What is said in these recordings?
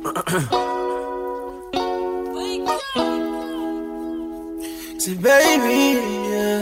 Say, baby, yeah.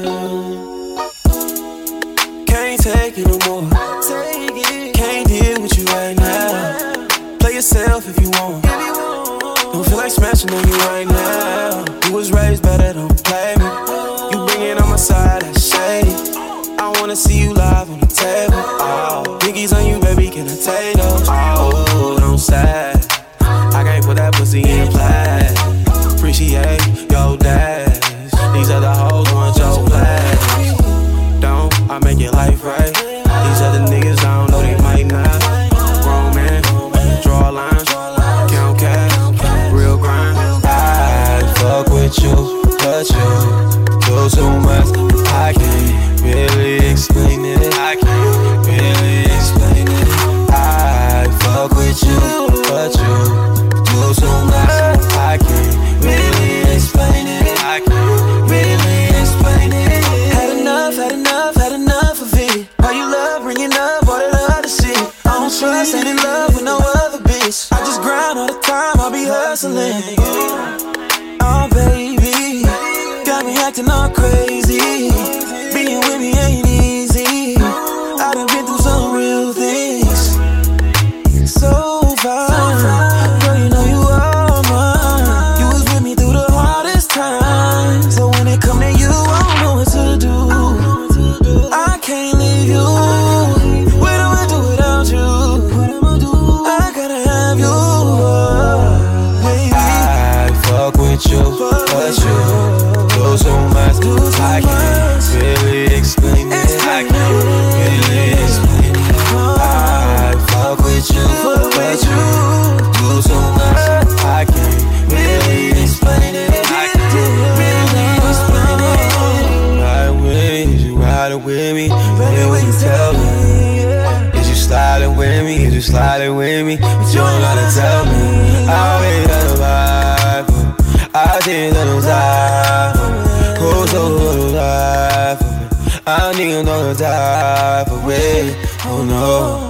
Can't take it no more. Can't deal with you right now. Play yourself if you want. Don't feel like smashing on you right now. You was raised better, don't play me. You bring it on my side, that's shady. I wanna see you live on the table. Oh, Biggies on you, baby, can I take those? Oh, don't say I can't put that pussy in play. Appreciate your dash. These other hoes want your flash. Don't I make your life right? These other niggas, I don't know, they might not. Grown man, draw lines, count cash, real grind. I fuck with you, but you do too much. I can't really explain it. I can't really explain it. I fuck with you, but you do too much. I can't really explain it. I can't really explain it. Had enough of it. All you love, bringing up all that other shit. I don't trust, ain't in love with no other bitch. I just grind all the time, I be hustling. Oh baby, got me acting all crazy. Being with me ain't easy. I done been through some real things. So fine, girl, you know you are mine. You was with me through the hardest times. So when it come to you, I don't know what to do. I can't leave you. What do I do without you? I gotta have you, baby. I fuck with you, but you do so much. I can't really explain it. I can't really explain it. I fuck with you, but you do so much. I can't really explain it. I can't really explain it. Ride with you, riding with me. Baby, what you tell me? Is you sliding with me? Is you sliding with me? But you don't gotta tell me. I already done the vibe. I didn't let them die. Who's so die for me? I need another die for me. Oh no.